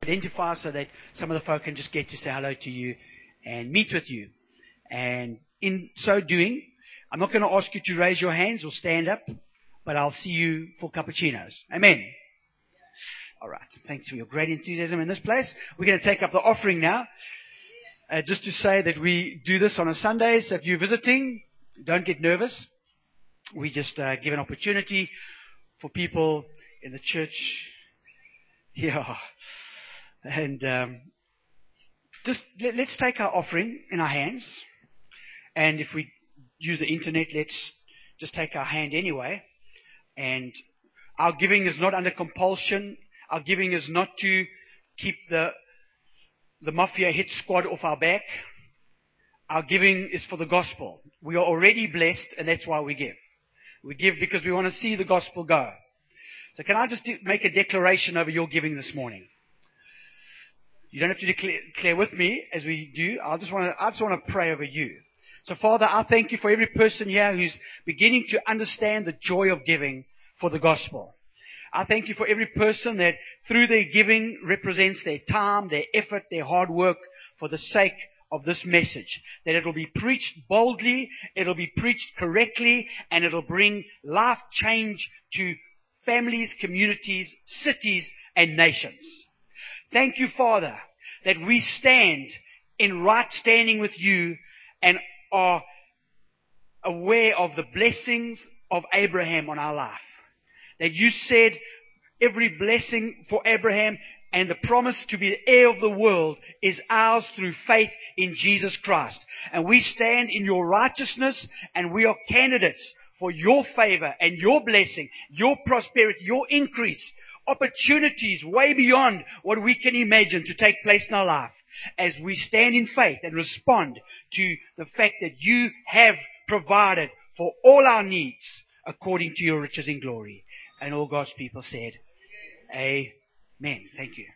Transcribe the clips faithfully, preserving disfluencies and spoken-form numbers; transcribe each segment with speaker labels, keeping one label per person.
Speaker 1: identify so that some of the folk can just get to say hello to you and meet with you. And in so doing, I'm not going to ask you to raise your hands or stand up, but I'll see you for cappuccinos. Amen. All right. Thanks for your great enthusiasm in this place. We're going to take up the offering now. Uh, just to say that we do this on a Sunday, so if you're visiting, don't get nervous. We just uh, give an opportunity for people in the church. Yeah. And um, just let, let's take our offering in our hands. And if we use the internet, let's just take our hand anyway. And our giving is not under compulsion. Our giving is not to keep the the mafia hit squad off our back. Our giving is for the gospel. We are already blessed, and that's why we give. We give because we want to see the gospel go. So can I just do, make a declaration over your giving this morning? You don't have to declare, declare with me as we do. I just want to, I just want to pray over you. So Father, I thank you for every person here who's beginning to understand the joy of giving for the gospel. I thank you for every person that through their giving represents their time, their effort, their hard work for the sake of this message. That it will be preached boldly, it will be preached correctly, and it will bring life change to families, communities, cities, and nations. Thank you, Father, that we stand in right standing with you and are aware of the blessings of Abraham on our life. That you said every blessing for Abraham and the promise to be the heir of the world is ours through faith in Jesus Christ. And we stand in your righteousness, and we are candidates for your favor and your blessing, your prosperity, your increase, opportunities way beyond what we can imagine to take place in our life as we stand in faith and respond to the fact that you have provided for all our needs according to your riches in glory. And all God's people said, Amen. Thank you.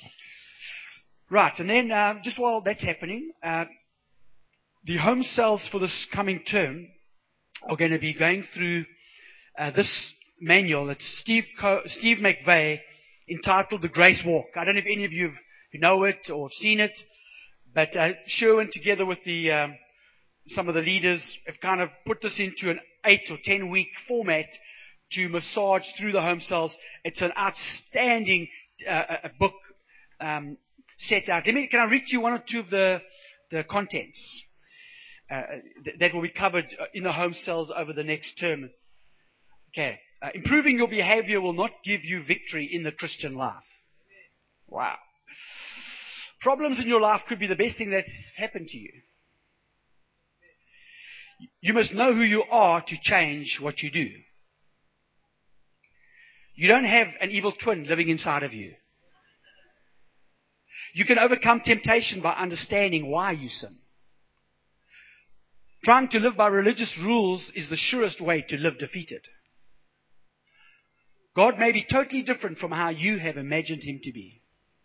Speaker 1: Right, and then uh, just while that's happening, uh, the home cells for this coming term are going to be going through uh, this manual. It's Steve Co- Steve McVeigh, entitled The Grace Walk. I don't know if any of you who know it or have seen it, but uh, Sherwin, together with the um, some of the leaders, have kind of put this into an eight or ten week format to massage through the home cells. It's an outstanding uh, a book um, set out. Let me, can I read you one or two of the, the contents uh, th- that will be covered in the home cells over the next term? Okay. Uh, improving your behavior will not give you victory in the Christian life. Wow. Problems in your life could be the best thing that happened to you. You must know who you are to change what you do. You don't have an evil twin living inside of you. You can overcome temptation by understanding why you sin. Trying to live by religious rules is the surest way to live defeated. God may be totally different from how you have imagined Him to be.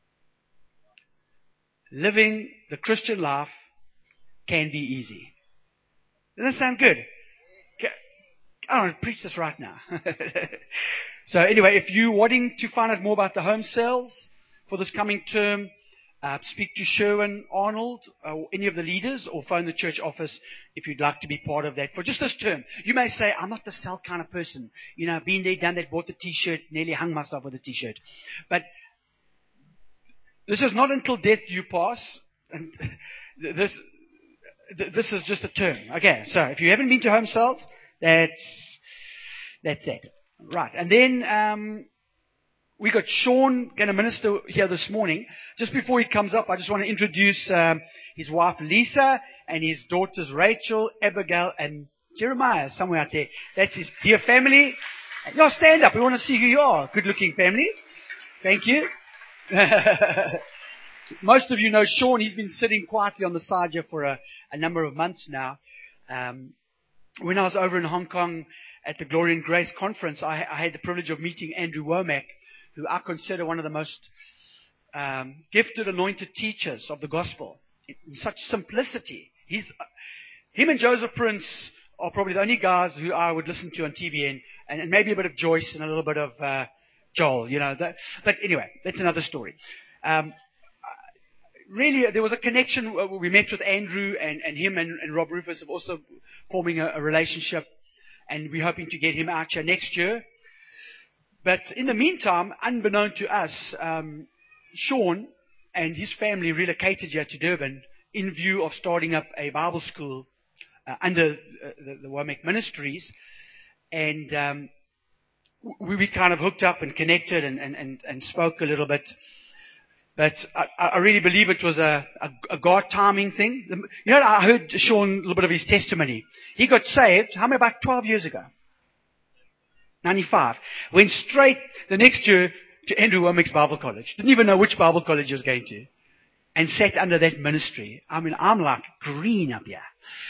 Speaker 1: Living the Christian life can be easy. Doesn't that sound good? I don't want to preach this right now. So anyway, if you're wanting to find out more about the home cells for this coming term, uh, speak to Sherwin Arnold or any of the leaders, or phone the church office if you'd like to be part of that for just this term. You may say, I'm not the cell kind of person. You know, been there, done that, bought the t-shirt, nearly hung myself with a t-shirt. But this is not until death do you pass. And this, this is just a term. Okay, so if you haven't been to home cells, that's, that's that. Right, and then um, we got Sean going to minister here this morning. Just before he comes up, I just want to introduce um, his wife Lisa and his daughters Rachel, Abigail, and Jeremiah, somewhere out there. That's his dear family. Y'all stand up. We want to see who you are. Good-looking family. Thank you. Most of you know Sean. He's been sitting quietly on the side here for a, a number of months now. Um, when I was over in Hong Kong at the Glory and Grace conference, I, I had the privilege of meeting Andrew Womack, who I consider one of the most um, gifted, anointed teachers of the gospel. In such simplicity. He's, uh, him and Joseph Prince are probably the only guys who I would listen to on T V N, and, and maybe a bit of Joyce and a little bit of uh, Joel, you know. That, but anyway, that's another story. Um, really, there was a connection. We met with Andrew, and, and him and, and Rob Rufus have also forming a, a relationship, and we're hoping to get him out here next year. But in the meantime, unbeknown to us, um, Sean and his family relocated here to Durban in view of starting up a Bible school uh, under uh, the, the Womack Ministries. And um, we, we kind of hooked up and connected and, and, and, and spoke a little bit. But I, I really believe it was a, a, a God timing thing. You know, I heard Sean a little bit of his testimony. He got saved, how many, about twelve years ago? ninety-five. Went straight the next year to Andrew Womack's Bible College. Didn't even know which Bible college he was going to. And sat under that ministry. I mean, I'm like green up here.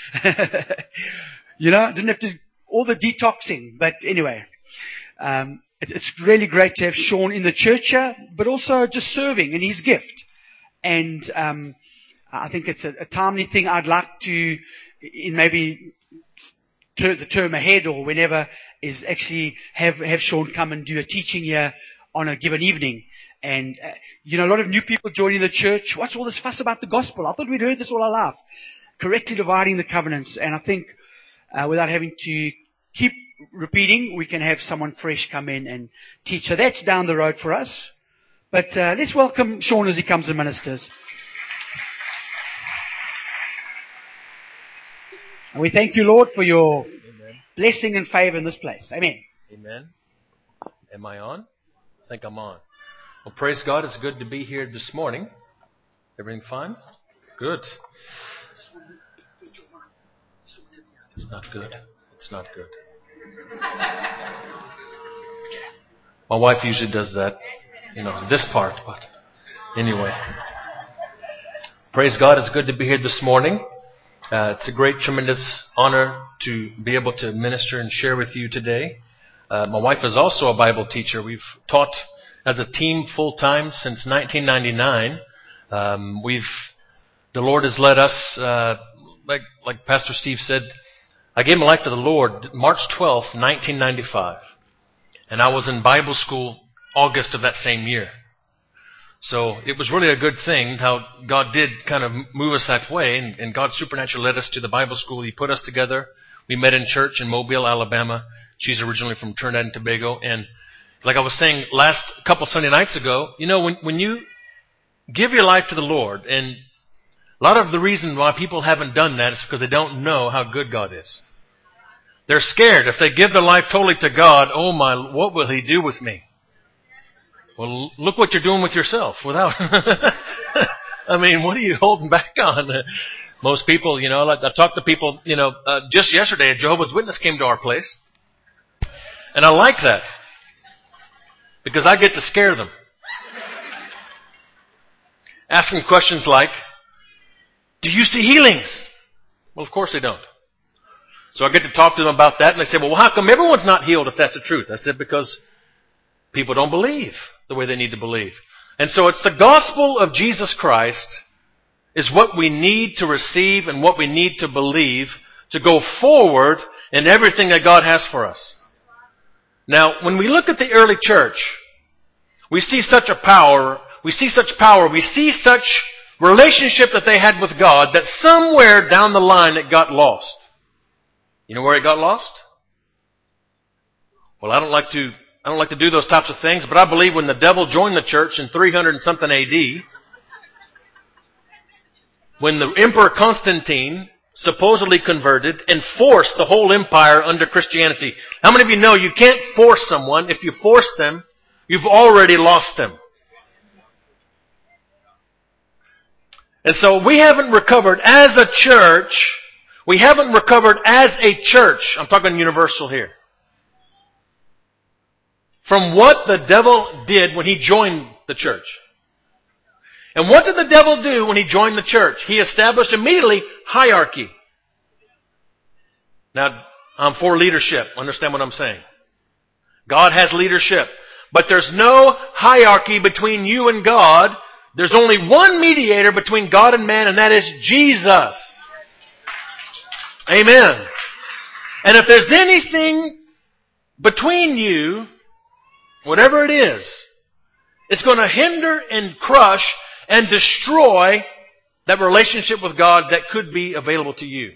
Speaker 1: You know, didn't have to, all the detoxing. But anyway, um, it, it's really great to have Sean in the church here, but also just serving in his gift. And um, I think it's a, a timely thing. I'd like to, in maybe ter- the term ahead or whenever, is actually have, have Sean come and do a teaching here on a given evening. And, uh, you know, a lot of new people joining the church. What's all this fuss about the gospel? I thought we'd heard this all our life. Correctly dividing the covenants. And I think uh, without having to keep repeating, we can have someone fresh come in and teach. So that's down the road for us. But uh, let's welcome Sean as he comes and ministers. And we thank you, Lord, for your Amen. Blessing and favor in this place. Amen.
Speaker 2: Amen. Am I on? I think I'm on. Well, praise God. It's good to be here this morning. Everything fine? Good. It's not good. It's not good. My wife usually does that, you know, this part, but anyway. Praise God. It's good to be here this morning. Uh, it's a great, tremendous honor to be able to minister and share with you today. Uh, my wife is also a Bible teacher. We've taught as a team full-time since nineteen ninety-nine. Um, we've, the Lord has led us, uh, like, like Pastor Steve said, I gave my life to the Lord March twelfth, nineteen ninety-five. And I was in Bible school August of that same year. So it was really a good thing how God did kind of move us that way. And, and God supernaturally led us to the Bible school. He put us together. We met in church in Mobile, Alabama. She's originally from Trinidad and Tobago. And like I was saying last couple Sunday nights ago, you know, when, when you give your life to the Lord, and a lot of the reason why people haven't done that is because they don't know how good God is. They're scared. If they give their life totally to God, oh my, what will He do with me? Well, look what you're doing with yourself without, I mean, what are you holding back on? Most people, you know, I talked to people, you know, uh, just yesterday a Jehovah's Witness came to our place. And I like that. Because I get to scare them. Ask them questions like, do you see healings? Well, of course they don't. So I get to talk to them about that, and they say, well, how come everyone's not healed if that's the truth? I said, because people don't believe the way they need to believe. And so it's the gospel of Jesus Christ is what we need to receive and what we need to believe to go forward in everything that God has for us. Now, when we look at the early church, we see such a power, we see such power, we see such relationship that they had with God that somewhere down the line it got lost. You know where it got lost? Well, I don't like to, I don't like to do those types of things, but I believe when the devil joined the church in three hundred and something A D, when the Emperor Constantine supposedly converted and forced the whole empire under Christianity. How many of you know you can't force someone? If you force them, you've already lost them. And so we haven't recovered as a church, we haven't recovered as a church, I'm talking universal here, from what the devil did when he joined the church. And what did the devil do when he joined the church? He established immediately hierarchy. Now, I'm for leadership. Understand what I'm saying? God has leadership. But there's no hierarchy between you and God. There's only one mediator between God and man, and that is Jesus. Amen. And if there's anything between you, whatever it is, It's going to hinder and crush and destroy that relationship with God that could be available to you.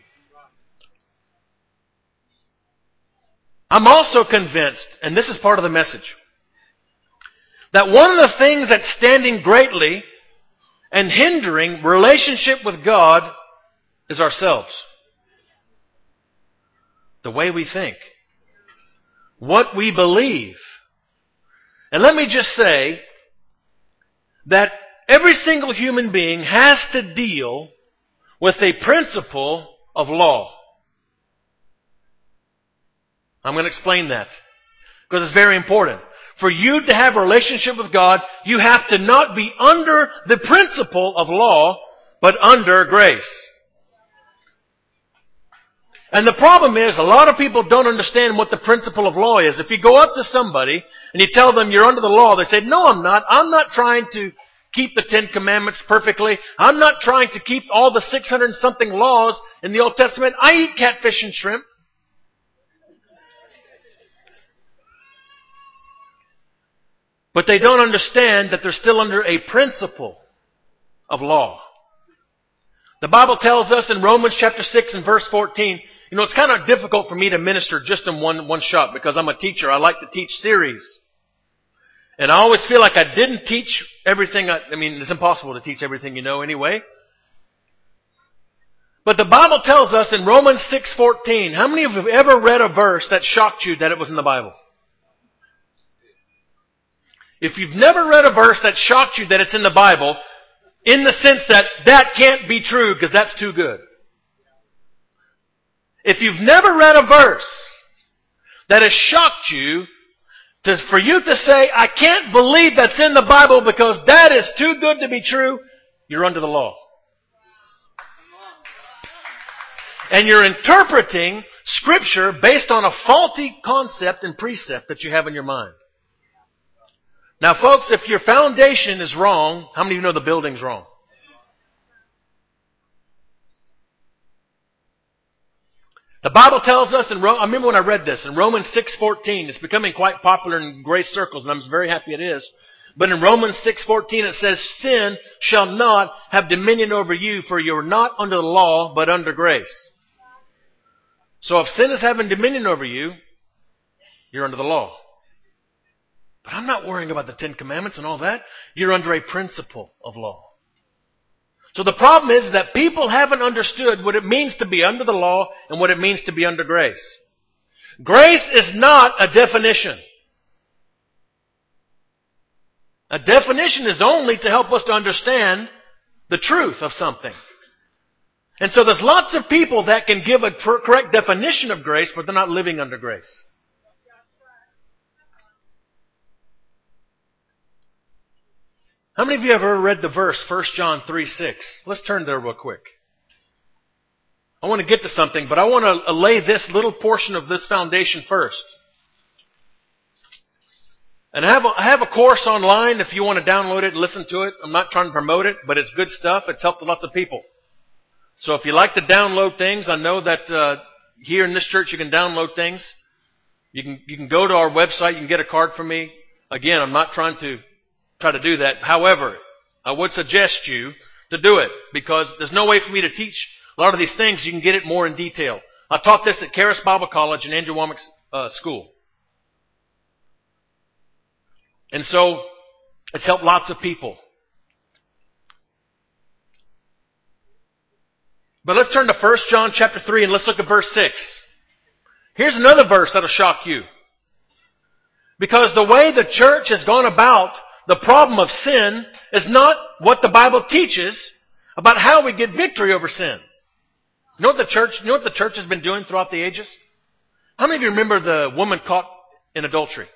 Speaker 2: I'm also convinced, and this is part of the message, that one of the things that's standing greatly and hindering relationship with God is ourselves. The way we think. What we believe. And let me just say that every single human being has to deal with a principle of law. I'm going to explain that because it's very important. For you to have a relationship with God, you have to not be under the principle of law, but under grace. And the problem is, a lot of people don't understand what the principle of law is. If you go up to somebody and you tell them you're under the law, they say, no, I'm not. I'm not trying to keep the Ten Commandments perfectly. I'm not trying to keep all the six hundred and something laws in the Old Testament. I eat catfish and shrimp. But they don't understand that they're still under a principle of law. The Bible tells us in Romans chapter six and verse fourteen, you know, it's kind of difficult for me to minister just in one, one shot because I'm a teacher. I like to teach series. And I always feel like I didn't teach everything. I, I mean, it's impossible to teach everything you know anyway. But the Bible tells us in Romans six fourteen, how many of you have ever read a verse that shocked you that it was in the Bible? If you've never read a verse that shocked you that it's in the Bible, in the sense that that can't be true because that's too good. If you've never read a verse that has shocked you, to, for you to say, I can't believe that's in the Bible because that is too good to be true, you're under the law. And you're interpreting Scripture based on a faulty concept and precept that you have in your mind. Now, folks, if your foundation is wrong, how many of you know the building's wrong? The Bible tells us, in Ro- I remember when I read this, in Romans six fourteen, it's becoming quite popular in grace circles, and I'm very happy it is. But in Romans six fourteen it says, sin shall not have dominion over you, for you are not under the law, but under grace. So if sin is having dominion over you, you're under the law. But I'm not worrying about the Ten Commandments and all that. You're under a principle of law. So the problem is that people haven't understood what it means to be under the law and what it means to be under grace. Grace is not a definition. A definition is only to help us to understand the truth of something. And so there's lots of people that can give a correct definition of grace, but they're not living under grace. How many of you have ever read the verse, First John three six? Let's turn there real quick. I want to get to something, but I want to lay this little portion of this foundation first. And I have a, I have a course online if you want to download it and listen to it. I'm not trying to promote it, but it's good stuff. It's helped lots of people. So if you like to download things, I know that uh, here in this church you can download things. You can you can go to our website. You can get a card from me. Again, I'm not trying to try to do that. However, I would suggest you to do it because there's no way for me to teach a lot of these things. You can get it more in detail. I taught this at Charis Bible College in Andrew Wommack's uh, school. And so, it's helped lots of people. But let's turn to First John chapter three and let's look at verse six. Here's another verse that'll shock you. Because the way the church has gone about the problem of sin is not what the Bible teaches about how we get victory over sin. You know what the church, you know what the church has been doing throughout the ages? How many of you remember the woman caught in adultery?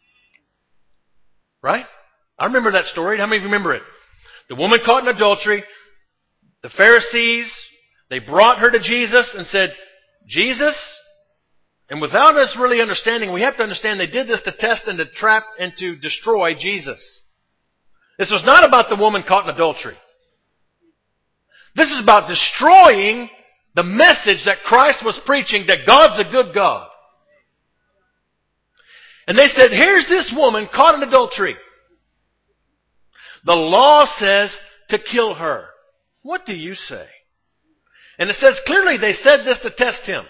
Speaker 2: Right? I remember that story. How many of you remember it? The woman caught in adultery, the Pharisees, they brought her to Jesus and said, Jesus, and without us really understanding, we have to understand they did this to test and to trap and to destroy Jesus. This was not about the woman caught in adultery. This is about destroying the message that Christ was preaching, that God's a good God. And they said, here's this woman caught in adultery. The law says to kill her. What do you say? And it says clearly they said this to test him.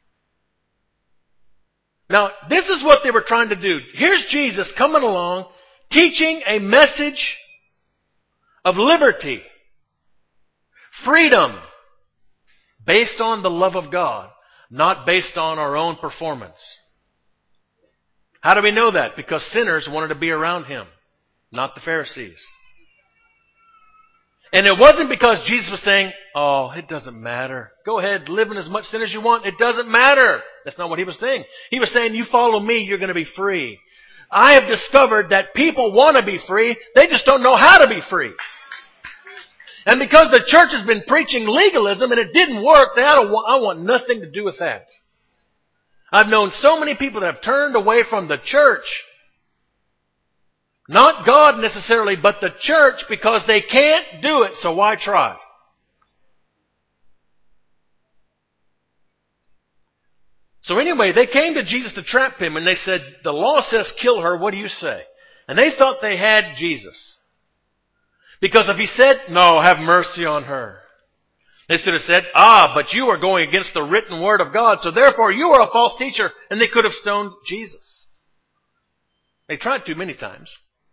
Speaker 2: Now, this is what they were trying to do. Here's Jesus coming along, teaching a message of liberty, freedom, based on the love of God, not based on our own performance. How do we know that? Because sinners wanted to be around him, not the Pharisees. And it wasn't because Jesus was saying, oh, it doesn't matter. Go ahead, live in as much sin as you want. It doesn't matter. That's not what he was saying. He was saying, you follow me, you're going to be free. I have discovered that people want to be free. They just don't know how to be free. And because the church has been preaching legalism and it didn't work, they I, don't want, I want nothing to do with that. I've known so many people that have turned away from the church. Not God necessarily, but the church, because they can't do it, so why try? So anyway, they came to Jesus to trap him, and they said, the law says kill her, what do you say? And they thought they had Jesus. Because if he said, no, have mercy on her, they should have said, ah, but you are going against the written word of God, so therefore you are a false teacher, and they could have stoned Jesus. They tried to many times.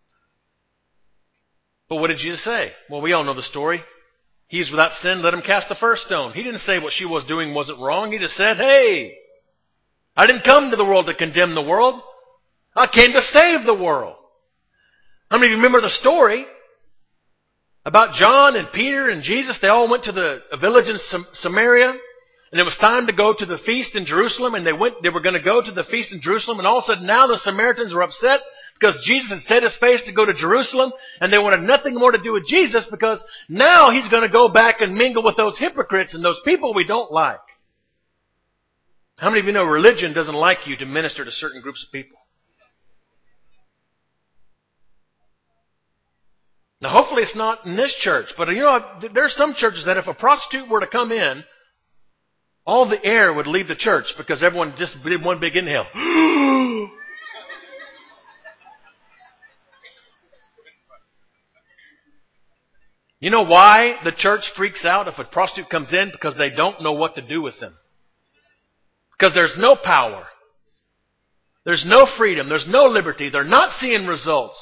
Speaker 2: But what did Jesus say? Well, we all know the story. He is without sin, let him cast the first stone. He didn't say what she was doing wasn't wrong. He just said, hey, I didn't come to the world to condemn the world. I came to save the world. How many of you remember the story about John and Peter and Jesus? They all went to the a village in Samaria, and it was time to go to the feast in Jerusalem, and they went. They were going to go to the feast in Jerusalem, and all of a sudden now the Samaritans were upset because Jesus had set his face to go to Jerusalem, and they wanted nothing more to do with Jesus because now he's going to go back and mingle with those hypocrites and those people we don't like. How many of you know religion doesn't like you to minister to certain groups of people? Now, hopefully it's not in this church, but you know, there are some churches that if a prostitute were to come in, all the air would leave the church because everyone just did one big inhale. You know why the church freaks out if a prostitute comes in? Because they don't know what to do with them. Because there's no power. There's no freedom. There's no liberty. They're not seeing results.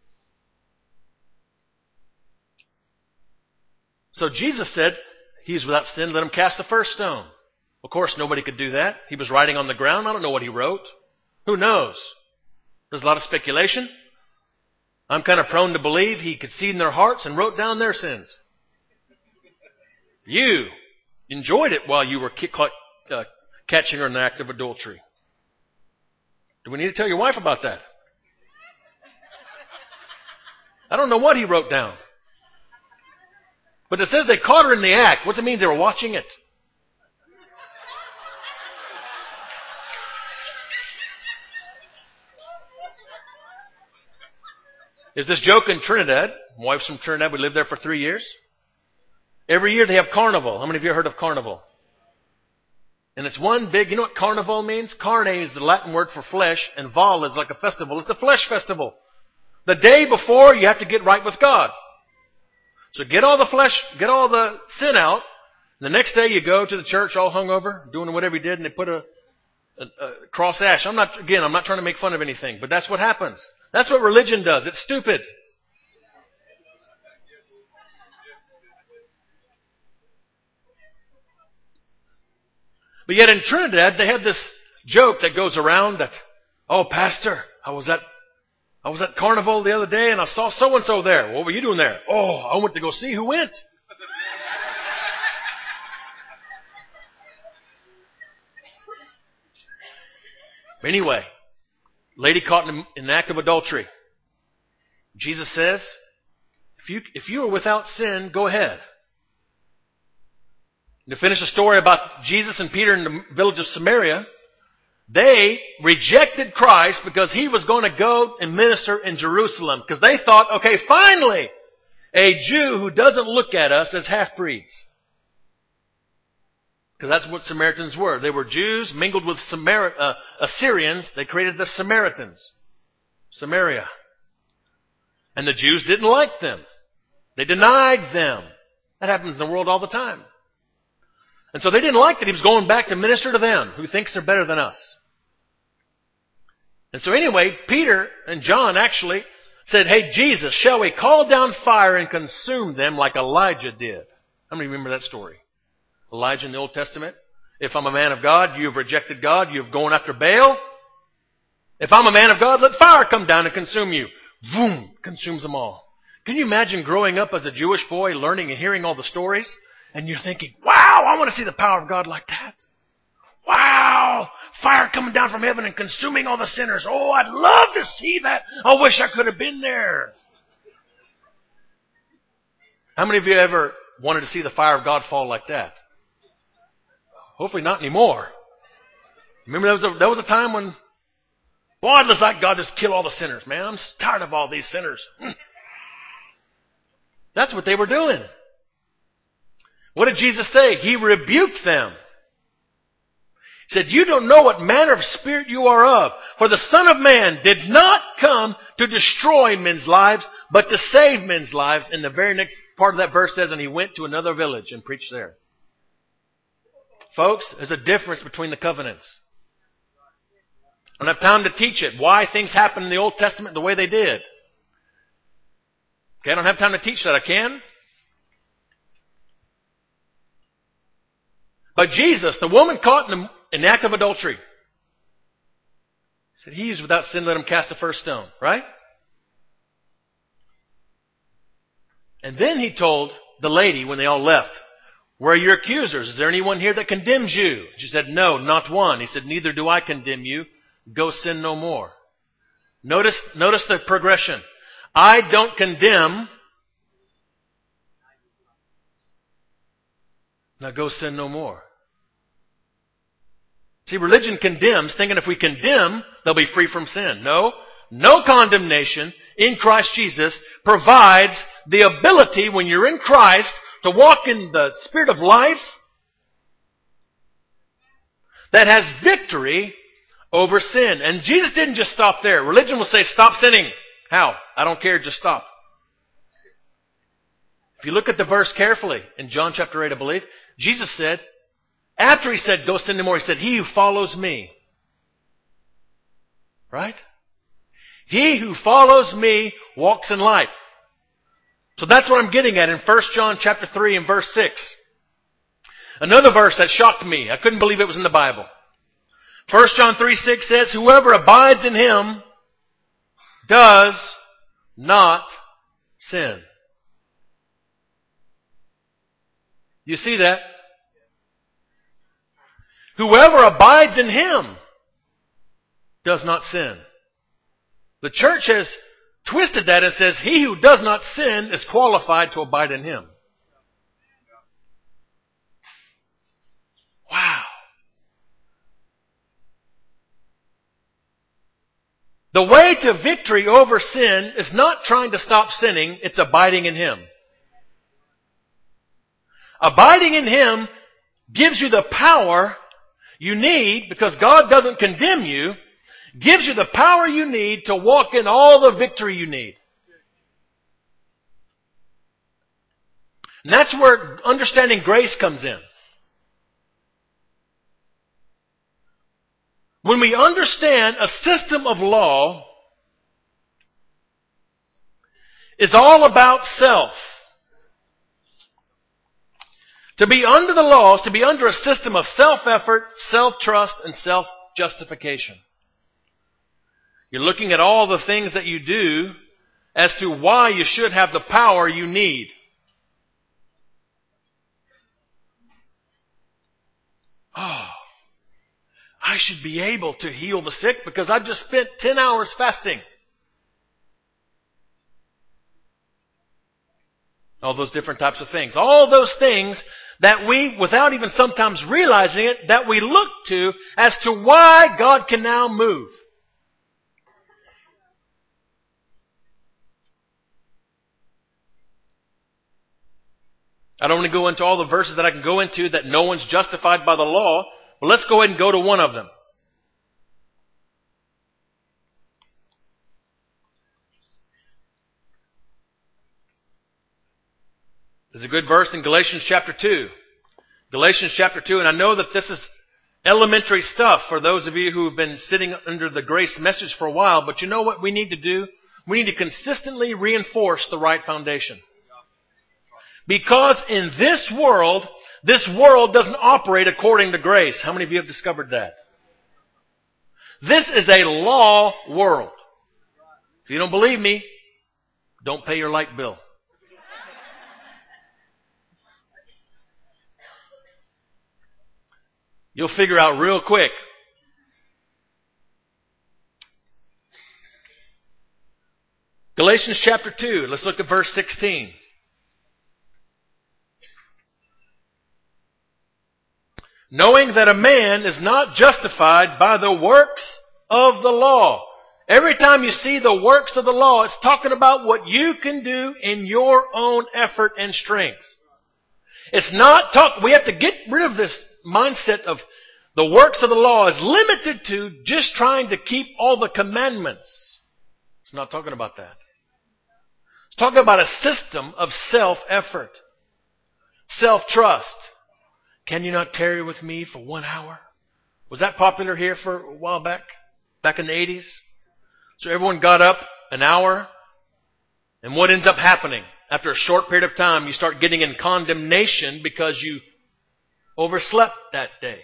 Speaker 2: So Jesus said, he's without sin, let him cast the first stone. Of course, nobody could do that. He was writing on the ground. I don't know what he wrote. Who knows? There's a lot of speculation. I'm kind of prone to believe he could see in their hearts and wrote down their sins. You enjoyed it while you were caught, uh, catching her in the act of adultery. Do we need to tell your wife about that? I don't know what he wrote down. But it says they caught her in the act. What's it mean? They were watching it. There's this joke in Trinidad. My wife's from Trinidad. We lived there for three years. Every year they have carnival. How many of you have heard of carnival? And it's one big, you know what carnival means? Carne is the Latin word for flesh, and val is like a festival. It's a flesh festival. The day before, you have to get right with God. So get all the flesh, get all the sin out. The next day you go to the church all hungover, doing whatever you did, and they put a, a, a cross ash. I'm not, again, I'm not trying to make fun of anything, but that's what happens. That's what religion does. It's stupid. But yet in Trinidad, they have this joke that goes around that, oh, pastor, I was at I was at carnival the other day and I saw so-and-so there. What were you doing there? Oh, I went to go see who went. Anyway, lady caught in an act of adultery. Jesus says, if you, if you are without sin, go ahead. To finish the story about Jesus and Peter in the village of Samaria, they rejected Christ because he was going to go and minister in Jerusalem. Because they thought, okay, finally, a Jew who doesn't look at us as half-breeds. Because that's what Samaritans were. They were Jews mingled with Samar- uh, Assyrians. They created the Samaritans. Samaria. And the Jews didn't like them. They denied them. That happens in the world all the time. And so they didn't like that he was going back to minister to them, who thinks they're better than us. And so anyway, Peter and John actually said, hey, Jesus, shall we call down fire and consume them like Elijah did? How many remember that story? Elijah in the Old Testament. If I'm a man of God, you have rejected God, you have gone after Baal. If I'm a man of God, let fire come down and consume you. Boom, consumes them all. Can you imagine growing up as a Jewish boy, learning and hearing all the stories, and you're thinking, wow, I want to see the power of God like that. Wow, fire coming down from heaven and consuming all the sinners. Oh, I'd love to see that. I wish I could have been there. How many of you ever wanted to see the fire of God fall like that? Hopefully not anymore. Remember, there was a, there was a time when, boy, it looks like God just kill all the sinners, man. I'm tired of all these sinners. That's what they were doing. What did Jesus say? He rebuked them. He said, you don't know what manner of spirit you are of. For the Son of Man did not come to destroy men's lives, but to save men's lives. And the very next part of that verse says, and he went to another village and preached there. Folks, there's a difference between the covenants. I don't have time to teach it, why things happened in the Old Testament the way they did. Okay, I don't have time to teach that. I can. But Jesus, the woman caught in the, in the act of adultery, said, he is without sin, let him cast the first stone. Right? And then he told the lady when they all left, where are your accusers? Is there anyone here that condemns you? She said, no, not one. He said, neither do I condemn you. Go sin no more. Notice, notice the progression. I don't condemn. Now go sin no more. See, religion condemns, thinking if we condemn, they'll be free from sin. No. No condemnation in Christ Jesus provides the ability when you're in Christ to walk in the spirit of life that has victory over sin. And Jesus didn't just stop there. Religion will say, stop sinning. How? I don't care, just stop. If you look at the verse carefully, in John chapter eight, I believe, Jesus said, after he said, go sin no more, he said, he who follows me. Right? He who follows me walks in light. So that's what I'm getting at in First John chapter three and verse six. Another verse that shocked me. I couldn't believe it was in the Bible. First John three six says, whoever abides in him does not sin. You see that? Whoever abides in him does not sin. The church has twisted that and says, he who does not sin is qualified to abide in him. Wow. The way to victory over sin is not trying to stop sinning, it's abiding in him. Abiding in him gives you the power you need, because God doesn't condemn you, gives you the power you need to walk in all the victory you need. And that's where understanding grace comes in. When we understand a system of law is all about self. To be under the law is to be under a system of self-effort, self-trust, and self-justification. You're looking at all the things that you do as to why you should have the power you need. Oh, I should be able to heal the sick because I just spent ten hours fasting. All those different types of things. All those things that we, without even sometimes realizing it, that we look to as to why God can now move. I don't want to go into all the verses that I can go into that no one's justified by the law, but let's go ahead and go to one of them. There's a good verse in Galatians chapter two. Galatians chapter two, and I know that this is elementary stuff for those of you who have been sitting under the grace message for a while, but you know what we need to do? We need to consistently reinforce the right foundation. Because in this world, this world doesn't operate according to grace. How many of you have discovered that? This is a law world. If you don't believe me, don't pay your light bill. You'll figure out real quick. Galatians chapter two, let's look at verse sixteen. Knowing that a man is not justified by the works of the law. Every time you see the works of the law, it's talking about what you can do in your own effort and strength. It's not talk, we have to get rid of this mindset of the works of the law is limited to just trying to keep all the commandments. It's not talking about that. It's talking about a system of self-effort, self-trust. Can you not tarry with me for one hour? Was that popular here for a while back? Back in the eighties? So everyone got up an hour. And what ends up happening? After a short period of time, you start getting in condemnation because you overslept that day.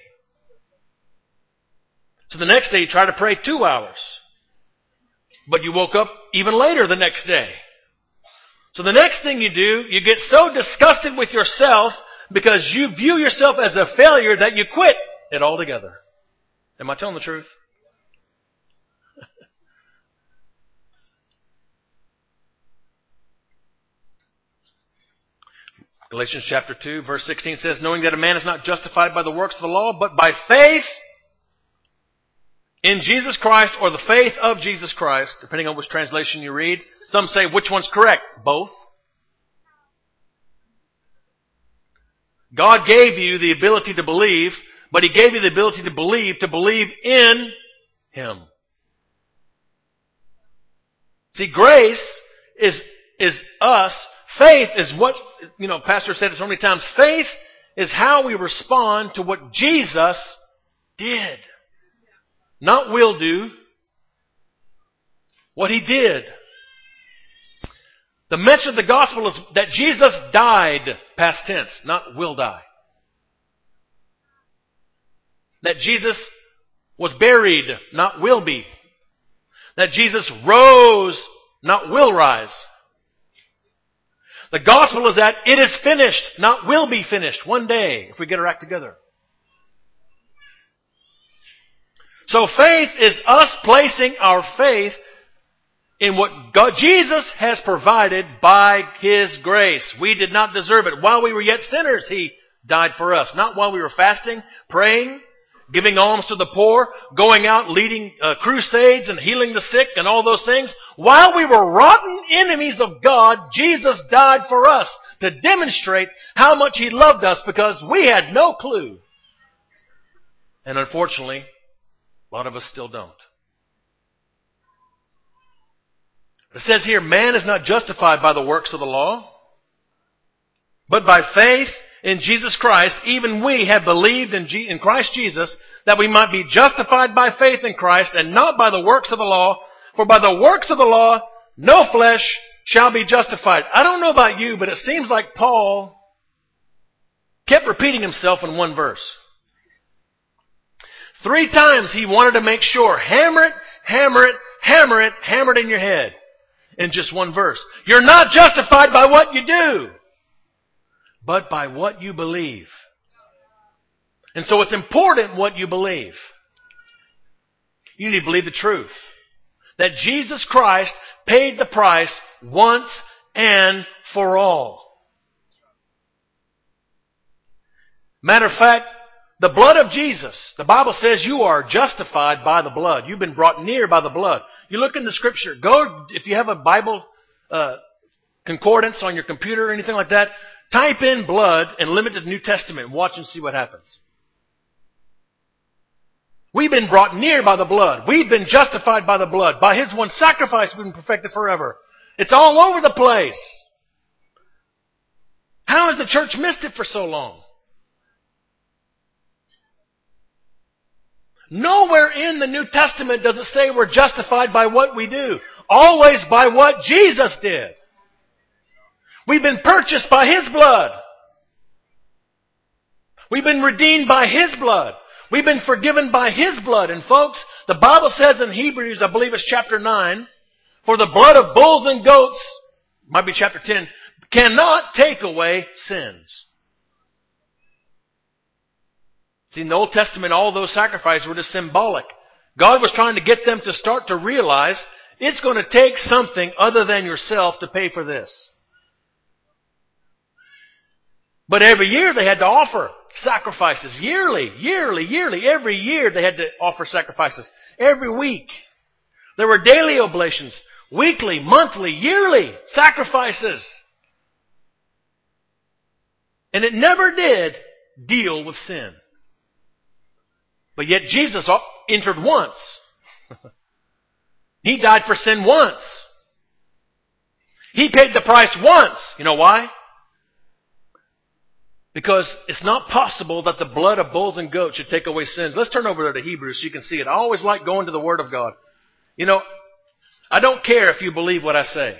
Speaker 2: So the next day you try to pray two hours. But you woke up even later the next day. So the next thing you do, you get so disgusted with yourself because you view yourself as a failure that you quit it altogether. Am I telling the truth? Galatians chapter two, verse sixteen says, knowing that a man is not justified by the works of the law, but by faith in Jesus Christ, or the faith of Jesus Christ, depending on which translation you read. Some say, which one's correct? Both. God gave you the ability to believe, but He gave you the ability to believe, to believe in Him. See, grace is, is us. Faith is what, you know, Pastor said it so many times. Faith is how we respond to what Jesus did. Not will do. What He did. The message of the gospel is that Jesus died, past tense, not will die. That Jesus was buried, not will be. That Jesus rose, not will rise. The gospel is that it is finished, not will be finished one day if we get our act together. So faith is us placing our faith in what God, Jesus has provided by His grace. We did not deserve it. While we were yet sinners, He died for us. Not while we were fasting, praying, giving alms to the poor, going out leading uh, crusades and healing the sick and all those things. While we were rotten enemies of God, Jesus died for us to demonstrate how much He loved us because we had no clue. And unfortunately, a lot of us still don't. It says here, man is not justified by the works of the law, but by faith in Jesus Christ. Even we have believed in, G- in Christ Jesus, that we might be justified by faith in Christ and not by the works of the law. For by the works of the law, no flesh shall be justified. I don't know about you, but it seems like Paul kept repeating himself in one verse. Three times he wanted to make sure, hammer it, hammer it, hammer it, hammer it in your head. In just one verse. You're not justified by what you do, but by what you believe. And so it's important what you believe. You need to believe the truth. That Jesus Christ paid the price once and for all. Matter of fact, the blood of Jesus, the Bible says you are justified by the blood. You've been brought near by the blood. You look in the Scripture. Go, if you have a Bible uh, concordance on your computer or anything like that, type in blood and limit to the New Testament and watch and see what happens. We've been brought near by the blood. We've been justified by the blood. By His one sacrifice, we've been perfected forever. It's all over the place. How has the church missed it for so long? Nowhere in the New Testament does it say we're justified by what we do. Always by what Jesus did. We've been purchased by His blood. We've been redeemed by His blood. We've been forgiven by His blood. And folks, the Bible says in Hebrews, I believe it's chapter nine, for the blood of bulls and goats, might be chapter ten, cannot take away sins. See, in the Old Testament, all those sacrifices were just symbolic. God was trying to get them to start to realize it's going to take something other than yourself to pay for this. But every year they had to offer sacrifices. Yearly, yearly, yearly. Every year they had to offer sacrifices. Every week. There were daily oblations. Weekly, monthly, yearly sacrifices. And it never did deal with sin. But yet Jesus entered once. He died for sin once. He paid the price once. You know why? Because it's not possible that the blood of bulls and goats should take away sins. Let's turn over to Hebrews so you can see it. I always like going to the Word of God. You know, I don't care if you believe what I say.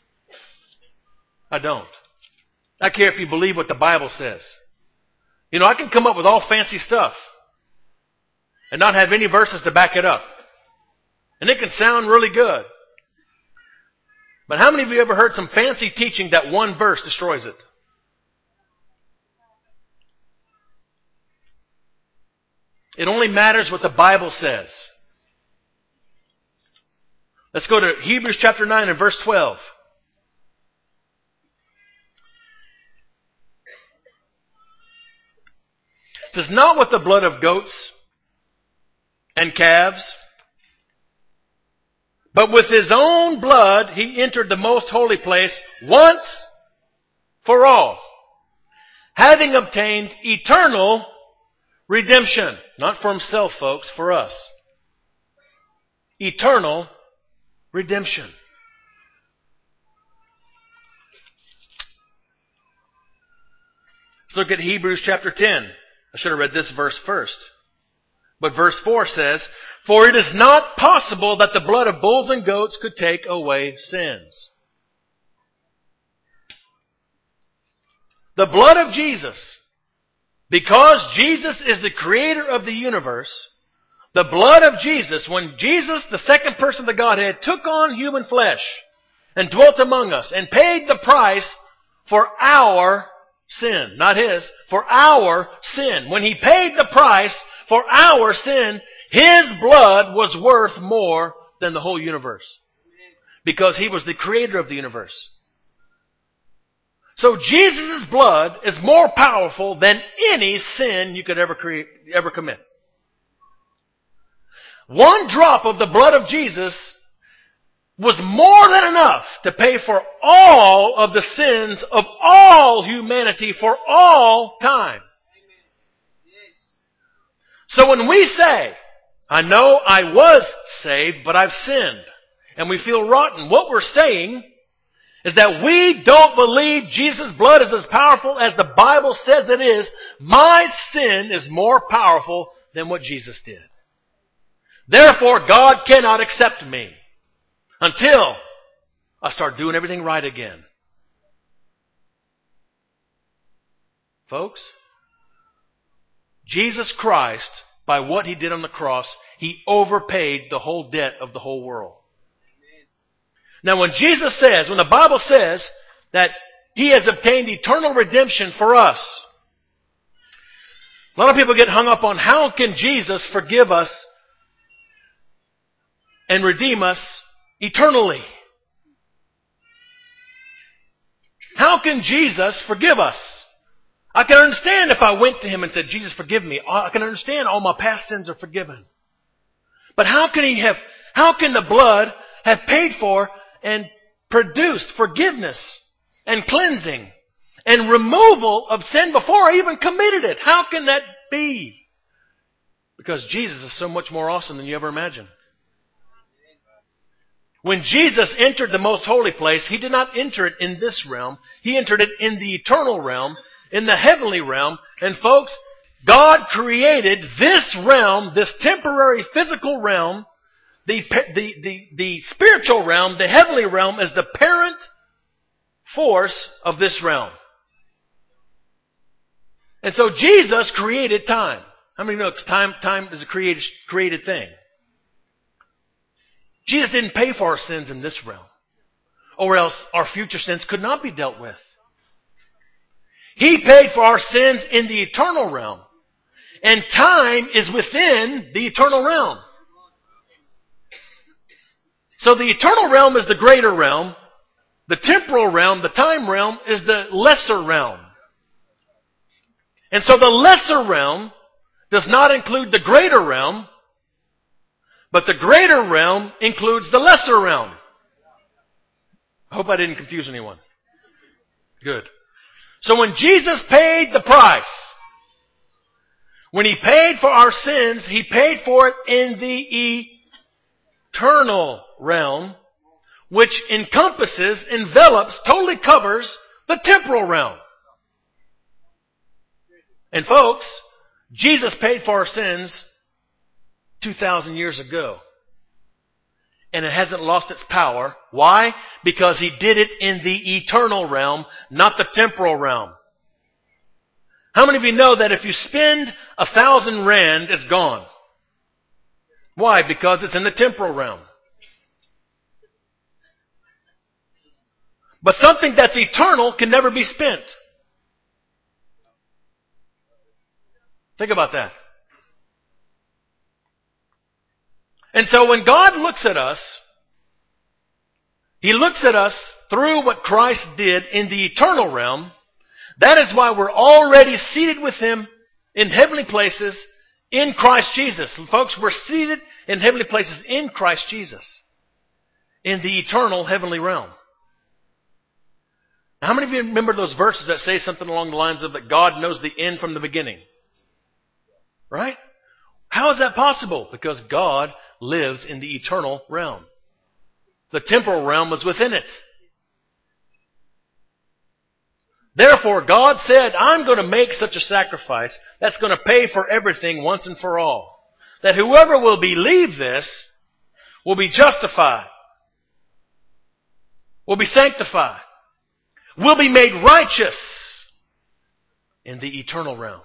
Speaker 2: I don't. I care if you believe what the Bible says. You know, I can come up with all fancy stuff and not have any verses to back it up. And it can sound really good. But how many of you ever heard some fancy teaching that one verse destroys it? It only matters what the Bible says. Let's go to Hebrews chapter nine and verse twelve. It says, not with the blood of goats and calves, but with His own blood He entered the most holy place once for all, having obtained eternal redemption. Not for Himself, folks, for us. Eternal redemption. Let's look at Hebrews chapter ten. I should have read this verse first. But verse four says, for it is not possible that the blood of bulls and goats could take away sins. The blood of Jesus, because Jesus is the creator of the universe, the blood of Jesus, when Jesus, the second person of the Godhead, took on human flesh and dwelt among us and paid the price for our sin, not His, for our sin. When He paid the price for our sin, His blood was worth more than the whole universe. Because He was the creator of the universe. So Jesus' blood is more powerful than any sin you could ever create, ever commit. One drop of the blood of Jesus was more than enough to pay for all of the sins of all humanity for all time. So when we say, I know I was saved, but I've sinned, and we feel rotten, what we're saying is that we don't believe Jesus' blood is as powerful as the Bible says it is. My sin is more powerful than what Jesus did. Therefore, God cannot accept me until I start doing everything right again. Folks, Jesus Christ, by what He did on the cross, He overpaid the whole debt of the whole world. Now when Jesus says, when the Bible says that He has obtained eternal redemption for us, a lot of people get hung up on how can Jesus forgive us and redeem us eternally? How can Jesus forgive us? I can understand if I went to Him and said, Jesus, forgive me. I can understand all my past sins are forgiven. But how can He have, how can the blood have paid for and produced forgiveness and cleansing and removal of sin before I even committed it? How can that be? Because Jesus is so much more awesome than you ever imagined. When Jesus entered the most holy place, He did not enter it in this realm. He entered it in the eternal realm, in the heavenly realm. And folks, God created this realm, this temporary physical realm, the, the, the, the spiritual realm, the heavenly realm, as the parent force of this realm. And so Jesus created time. How many know time, time is a created, created thing? Jesus didn't pay for our sins in this realm, or else our future sins could not be dealt with. He paid for our sins in the eternal realm, and time is within the eternal realm. So the eternal realm is the greater realm. The temporal realm, the time realm, is the lesser realm. And so the lesser realm does not include the greater realm, but the greater realm includes the lesser realm. I hope I didn't confuse anyone. Good. So when Jesus paid the price, when He paid for our sins, He paid for it in the eternal realm, which encompasses, envelops, totally covers the temporal realm. And folks, Jesus paid for our sins two thousand years ago. And it hasn't lost its power. Why? Because He did it in the eternal realm, not the temporal realm. How many of you know that if you spend a thousand rand, it's gone? Why? Because it's in the temporal realm. But something that's eternal can never be spent. Think about that. And so when God looks at us, He looks at us through what Christ did in the eternal realm. That is why we're already seated with Him in heavenly places in Christ Jesus. And folks, we're seated in heavenly places in Christ Jesus, in the eternal heavenly realm. How many of you remember those verses that say something along the lines of that God knows the end from the beginning? Right? How is that possible? Because God lives in the eternal realm. The temporal realm was within it. Therefore, God said, I'm going to make such a sacrifice that's going to pay for everything once and for all. That whoever will believe this will be justified, will be sanctified, will be made righteous in the eternal realm.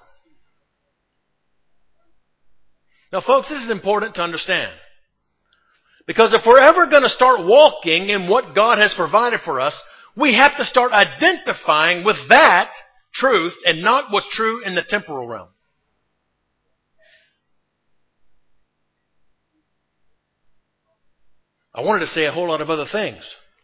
Speaker 2: Now, folks, this is important to understand. Because if we're ever going to start walking in what God has provided for us, we have to start identifying with that truth and not what's true in the temporal realm. I wanted to say a whole lot of other things.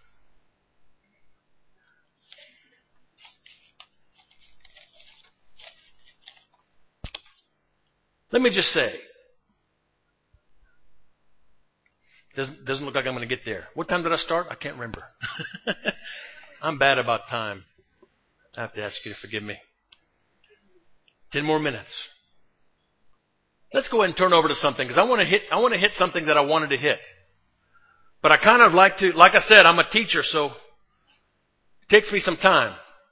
Speaker 2: Let me just say, doesn't, doesn't look like I'm going to get there. What time did I start? I can't remember. I'm bad about time. I have to ask you to forgive me. Ten more minutes. Let's go ahead and turn over to something, because I want to hit, I want to hit something that I wanted to hit. But I kind of like to, like I said, I'm a teacher, so it takes me some time.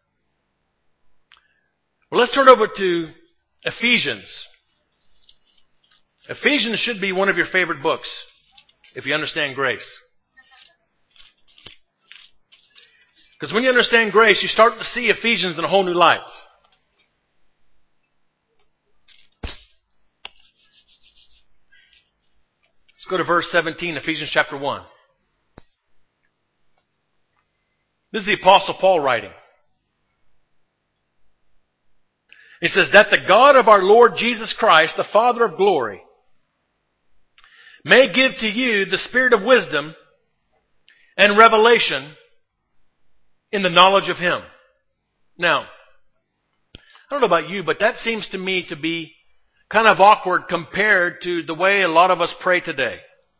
Speaker 2: Well, let's turn over to Ephesians. Ephesians should be one of your favorite books, if you understand grace. Because when you understand grace, you start to see Ephesians in a whole new light. Let's go to verse seventeen, Ephesians chapter one. This is the Apostle Paul writing. He says, that the God of our Lord Jesus Christ, the Father of glory, may give to you the spirit of wisdom and revelation in the knowledge of Him. Now, I don't know about you, but that seems to me to be kind of awkward compared to the way a lot of us pray today.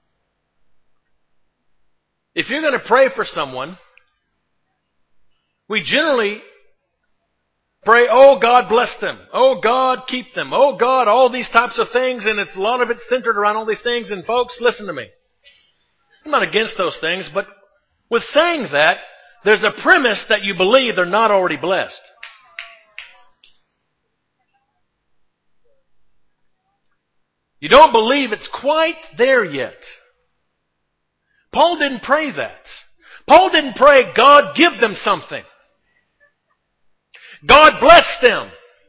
Speaker 2: If you're going to pray for someone, we generally pray, oh God bless them, oh God keep them, oh God, all these types of things, and it's a lot of it's centered around all these things. And folks, listen to me. I'm not against those things, but with saying that, there's a premise that you believe they're not already blessed. You don't believe it's quite there yet. Paul didn't pray that. Paul didn't pray, God, give them something. God, bless them.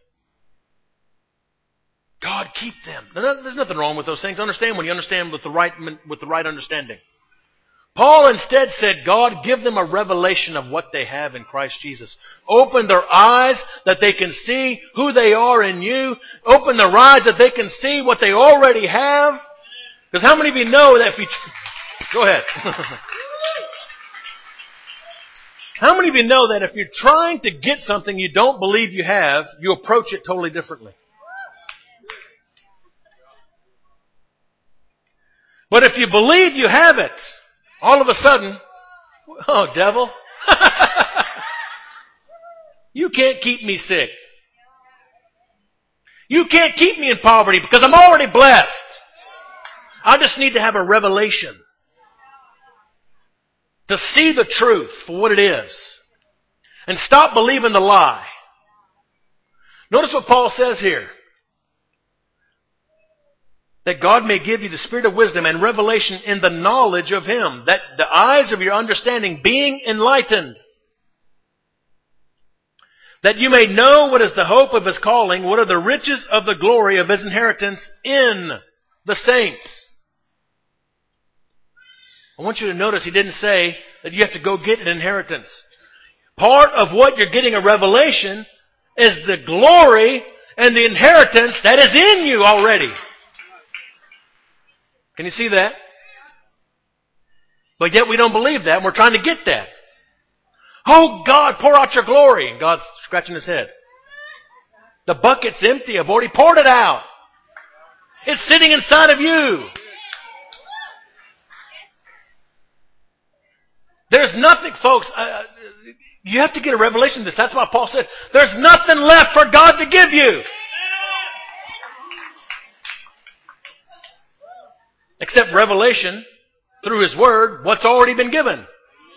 Speaker 2: God, keep them. There's nothing wrong with those things. Understand when you understand with the right, with the right understanding. Paul instead said, God, give them a revelation of what they have in Christ Jesus. Open their eyes that they can see who they are in you. Open their eyes that they can see what they already have. Because how many of you know that if you... Go ahead. How many of you know that if you're trying to get something you don't believe you have, you approach it totally differently? But if you believe you have it, all of a sudden, oh, devil, you can't keep me sick. You can't keep me in poverty because I'm already blessed. I just need to have a revelation to see the truth for what it is and stop believing the lie. Notice what Paul says here. That God may give you the spirit of wisdom and revelation in the knowledge of Him. That the eyes of your understanding being enlightened. That you may know what is the hope of His calling, what are the riches of the glory of His inheritance in the saints. I want you to notice He didn't say that you have to go get an inheritance. Part of what you're getting a revelation is the glory and the inheritance that is in you already. Can you see that? But yet we don't believe that and we're trying to get that. Oh God, pour out your glory. And God's scratching His head. The bucket's empty. I've already poured it out. It's sitting inside of you. There's nothing, folks, uh, you have to get a revelation of this. That's why Paul said, there's nothing left for God to give you. Except revelation through His Word, what's already been given.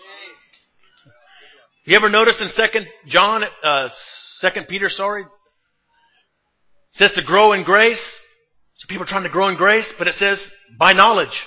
Speaker 2: You ever noticed in Second John, uh, Second Peter, sorry, it says to grow in grace. So people are trying to grow in grace, but it says by knowledge.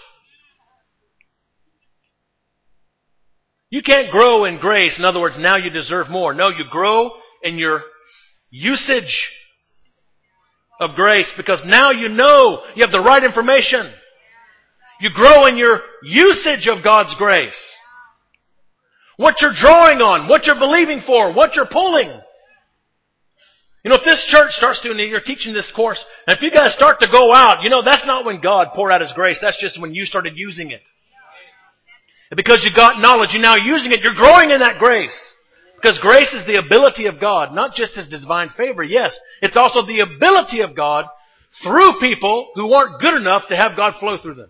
Speaker 2: You can't grow in grace. In other words, now you deserve more. No, you grow in your usage of grace because now you know you have the right information. You grow in your usage of God's grace. What you're drawing on, what you're believing for, what you're pulling. You know, if this church starts doing, you're teaching this course, and if you guys start to go out, you know, that's not when God poured out His grace. That's just when you started using it. And because you got knowledge, you're now using it, you're growing in that grace. Because grace is the ability of God, not just His divine favor. Yes, it's also the ability of God through people who aren't good enough to have God flow through them.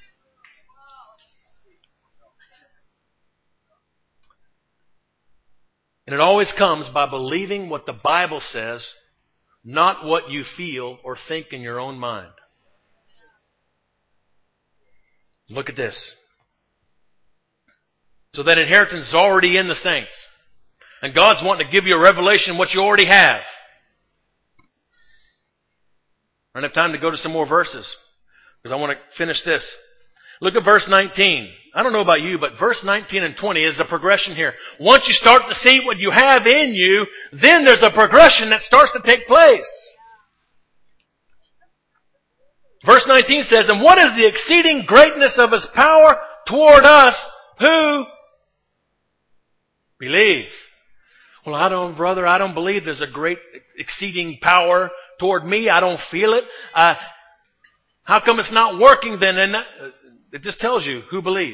Speaker 2: And it always comes by believing what the Bible says, not what you feel or think in your own mind. Look at this. So that inheritance is already in the saints. And God's wanting to give you a revelation of what you already have. I don't have time to go to some more verses because I want to finish this. Look at verse nineteen. I don't know about you, but verse nineteen and twenty is a progression here. Once you start to see what you have in you, then there's a progression that starts to take place. Verse nineteen says, and what is the exceeding greatness of His power toward us who believe? Well, I don't, brother, I don't believe there's a great exceeding power toward me. I don't feel it. Uh, how come it's not working then? And it just tells you who believe.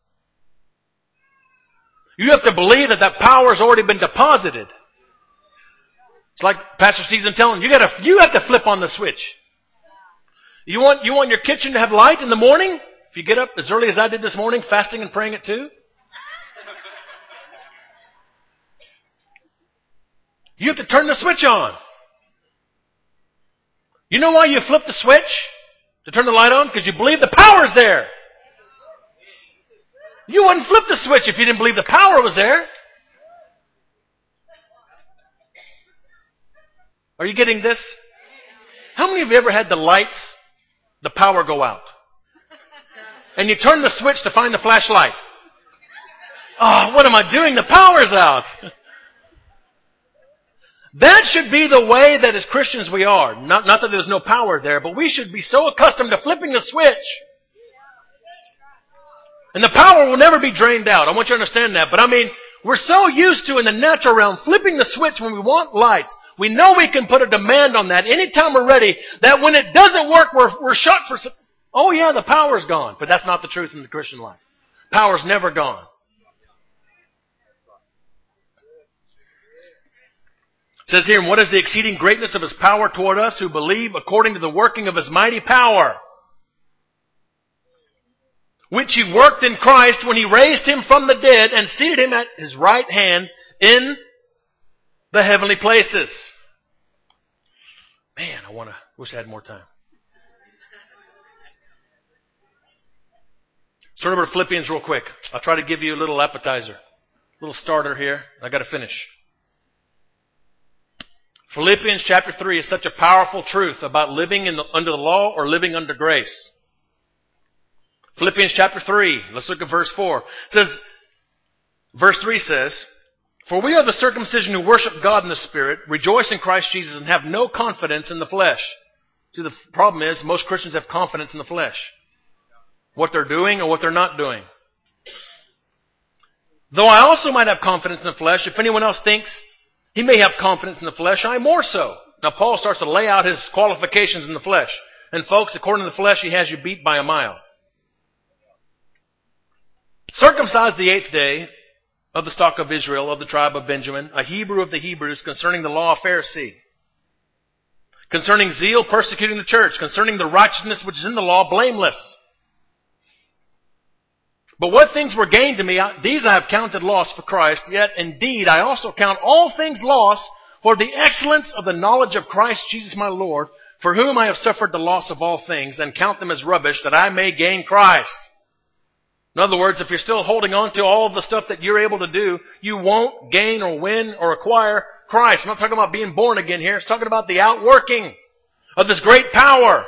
Speaker 2: You have to believe that that power has already been deposited. It's like Pastor Stephen telling you, you gotta, you have to flip on the switch. You want, you want your kitchen to have light in the morning? If you get up as early as I did this morning, fasting and praying at two. You have to turn the switch on. You know why you flip the switch to turn the light on? Because you believe the power's there. You wouldn't flip the switch if you didn't believe the power was there. Are you getting this? How many of you ever had the lights, the power go out? And you turn the switch to find the flashlight. Oh, what am I doing? The power's out. That should be the way that as Christians we are. Not, not that there's no power there, but we should be so accustomed to flipping the switch. And the power will never be drained out. I want you to understand that. But I mean, we're so used to in the natural realm flipping the switch when we want lights. We know we can put a demand on that anytime we're ready, that when it doesn't work, we're, we're shut for some... Oh yeah, the power's gone. But that's not the truth in the Christian life. Power's never gone. It says here, and what is the exceeding greatness of His power toward us who believe according to the working of His mighty power, which He worked in Christ when He raised Him from the dead and seated Him at His right hand in the heavenly places. Man, I want to, wish I had more time. Let's turn over to Philippians real quick. I'll try to give you a little appetizer, a little starter here. I got to finish. Philippians chapter three is such a powerful truth about living in the, under the law or living under grace. Philippians chapter three, let's look at verse four. It says, verse three says, for we are the circumcision who worship God in the Spirit, rejoice in Christ Jesus, and have no confidence in the flesh. See, the problem is most Christians have confidence in the flesh. What they're doing or what they're not doing. Though I also might have confidence in the flesh, if anyone else thinks he may have confidence in the flesh, I more so. Now Paul starts to lay out his qualifications in the flesh. And folks, according to the flesh, he has you beat by a mile. Circumcised the eighth day, of the stock of Israel, of the tribe of Benjamin, a Hebrew of the Hebrews, concerning the law, a Pharisee. Concerning zeal, persecuting the church. Concerning the righteousness which is in the law, blameless. But what things were gained to me, these I have counted loss for Christ. Yet indeed I also count all things loss for the excellence of the knowledge of Christ Jesus my Lord, for whom I have suffered the loss of all things, and count them as rubbish, that I may gain Christ. In other words, if you're still holding on to all of the stuff that you're able to do, you won't gain or win or acquire Christ. I'm not talking about being born again here. It's talking about the outworking of this great power,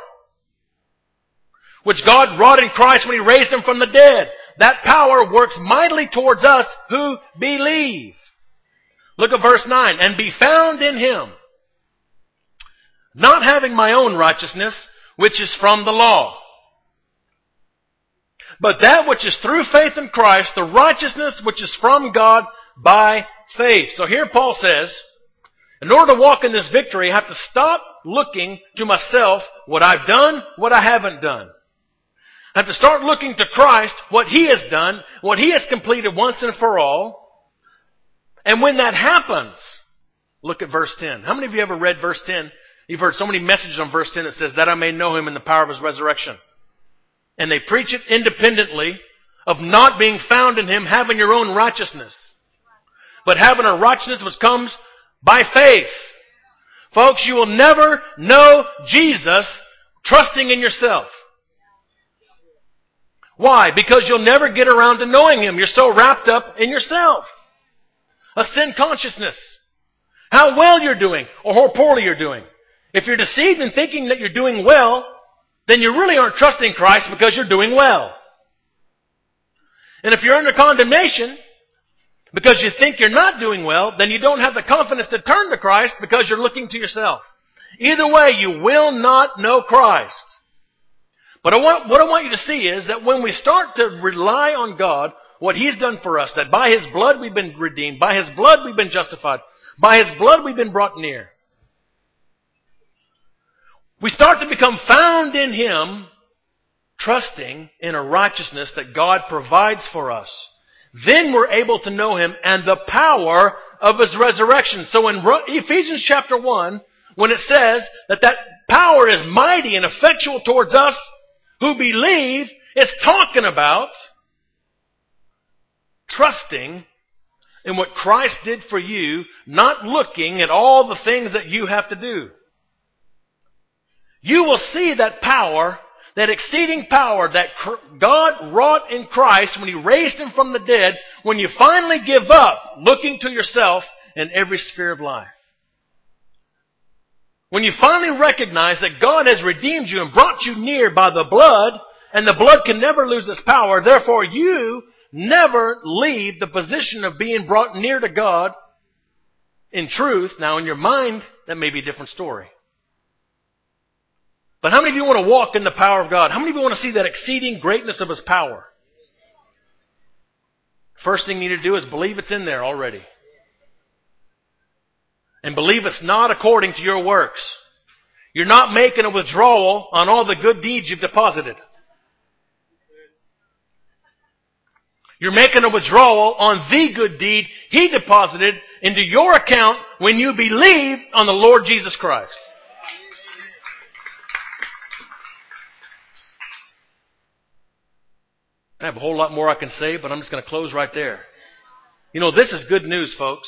Speaker 2: which God wrought in Christ when He raised Him from the dead. That power works mightily towards us who believe. Look at verse nine. And be found in Him, not having my own righteousness, which is from the law, but that which is through faith in Christ, the righteousness which is from God by faith. So here Paul says, in order to walk in this victory, I have to stop looking to myself what I've done, what I haven't done. I have to start looking to Christ, what He has done, what He has completed once and for all. And when that happens, look at verse ten. How many of you ever read verse ten? You've heard so many messages on verse ten that says, that I may know Him in the power of His resurrection. And they preach it independently of not being found in Him, having your own righteousness, but having a righteousness which comes by faith. Folks, you will never know Jesus trusting in yourself. Why? Because you'll never get around to knowing Him. You're so wrapped up in yourself. A sin consciousness. How well you're doing or how poorly you're doing. If you're deceived in thinking that you're doing well, then you really aren't trusting Christ because you're doing well. And if you're under condemnation because you think you're not doing well, then you don't have the confidence to turn to Christ because you're looking to yourself. Either way, you will not know Christ. But I want, what I want you to see is that when we start to rely on God, what He's done for us, that by His blood we've been redeemed, by His blood we've been justified, by His blood we've been brought near. We start to become found in Him, trusting in a righteousness that God provides for us. Then we're able to know Him and the power of His resurrection. So in Ephesians chapter one, when it says that that power is mighty and effectual towards us who believe, it's talking about trusting in what Christ did for you, not looking at all the things that you have to do. You will see that power that exceeding power that God wrought in Christ when He raised Him from the dead, when you finally give up looking to yourself in every sphere of life. When you finally recognize that God has redeemed you and brought you near by the blood, and the blood can never lose its power, therefore you never leave the position of being brought near to God in truth. Now in your mind, that may be a different story. But how many of you want to walk in the power of God? How many of you want to see that exceeding greatness of His power? First thing you need to do is believe it's in there already. And believe it's not according to your works. You're not making a withdrawal on all the good deeds you've deposited. You're making a withdrawal on the good deed He deposited into your account when you believe on the Lord Jesus Christ. I have a whole lot more I can say, but I'm just going to close right there. You know, this is good news, folks.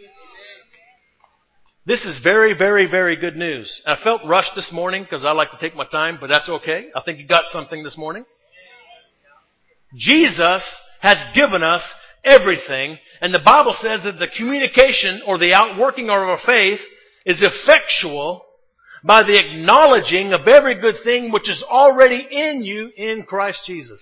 Speaker 2: This is very, very, very good news. I felt rushed this morning because I like to take my time, but that's okay. I think you got something this morning. Jesus has given us everything, and the Bible says that the communication or the outworking of our faith is effectual by the acknowledging of every good thing which is already in you in Christ Jesus.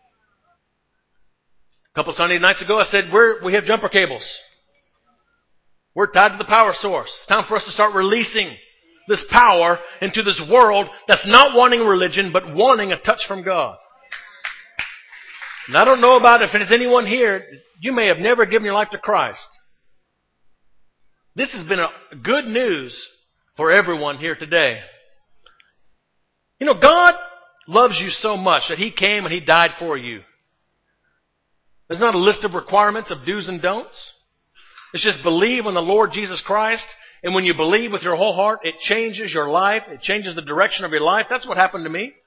Speaker 2: A couple Sunday nights ago, I said, We're, we have jumper cables. We're tied to the power source. It's time for us to start releasing this power into this world that's not wanting religion, but wanting a touch from God. And I don't know about if there's anyone here, you may have never given your life to Christ. This has been a good news for everyone here today. You know, God loves you so much that He came and He died for you. There's not a list of requirements of do's and don'ts. It's just believe in the Lord Jesus Christ. And when you believe with your whole heart, it changes your life. It changes the direction of your life. That's what happened to me.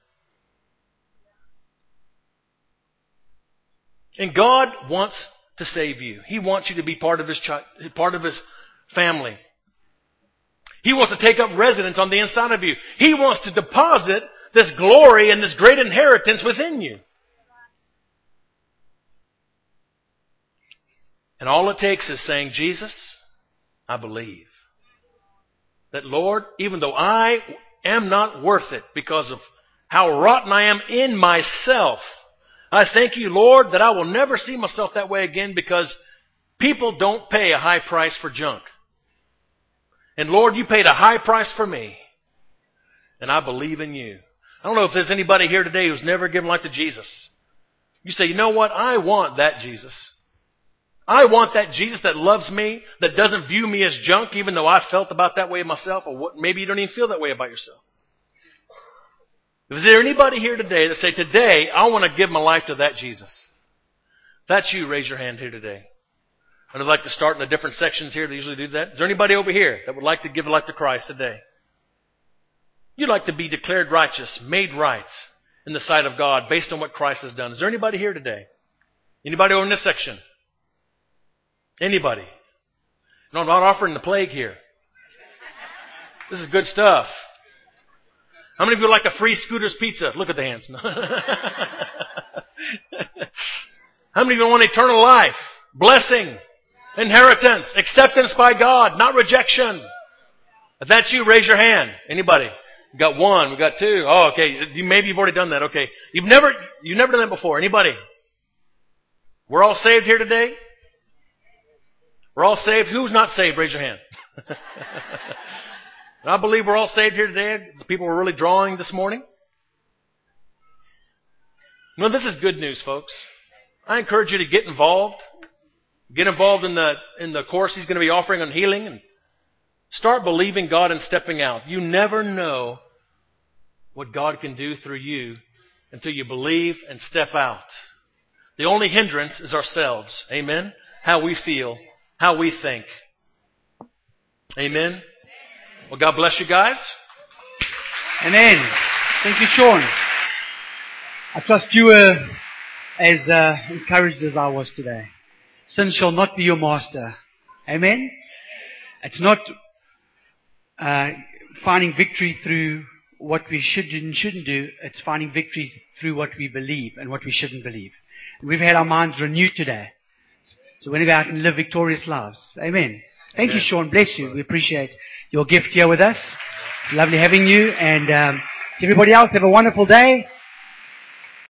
Speaker 2: And God wants to save you. He wants you to be part of His child, part of His family. He wants to take up residence on the inside of you. He wants to deposit this glory and this great inheritance within you. And all it takes is saying, Jesus, I believe. That, Lord, even though I am not worth it because of how rotten I am in myself, I thank you, Lord, that I will never see myself that way again because people don't pay a high price for junk. And Lord, you paid a high price for me. And I believe in you. I don't know if there's anybody here today who's never given life to Jesus. You say, you know what? I want that Jesus. I want that Jesus that loves me, that doesn't view me as junk, even though I felt about that way myself, or what, maybe you don't even feel that way about yourself. Is there anybody here today that say, today, I want to give my life to that Jesus? If that's you, raise your hand here today. And I'd like to start in the different sections here. They usually do that. Is there anybody over here that would like to give life to Christ today? You'd like to be declared righteous, made right in the sight of God based on what Christ has done. Is there anybody here today? Anybody over in this section? Anybody? No, I'm not offering the plague here. This is good stuff. How many of you like a free Scooter's Pizza? Look at the hands. How many of you want eternal life, blessing, inheritance, acceptance by God, not rejection? If that's you, raise your hand. Anybody? We got one. We got two. Oh, okay. Maybe you've already done that. Okay. You've never, you've never done that before. Anybody? We're all saved here today? We're all saved. Who's not saved? Raise your hand. I believe we're all saved here today. The people were really drawing this morning. No, this is good news, folks. I encourage you to get involved. Get involved in the in the course He's going to be offering on healing, and start believing God and stepping out. You never know what God can do through you until you believe and step out. The only hindrance is ourselves. Amen? How we feel. How we think. Amen? Well, God bless you guys.
Speaker 1: Amen. Thank you, Sean. I trust you were as uh, encouraged as I was today. Sin shall not be your master. Amen? It's not uh, finding victory through what we should and shouldn't do. It's finding victory through what we believe and what we shouldn't believe. And we've had our minds renewed today. So we're going to go out and live victorious lives. Amen. Thank Amen. You, Sean. Bless you. We appreciate your gift here with us. It's lovely having you. And um, to everybody else, have a wonderful day.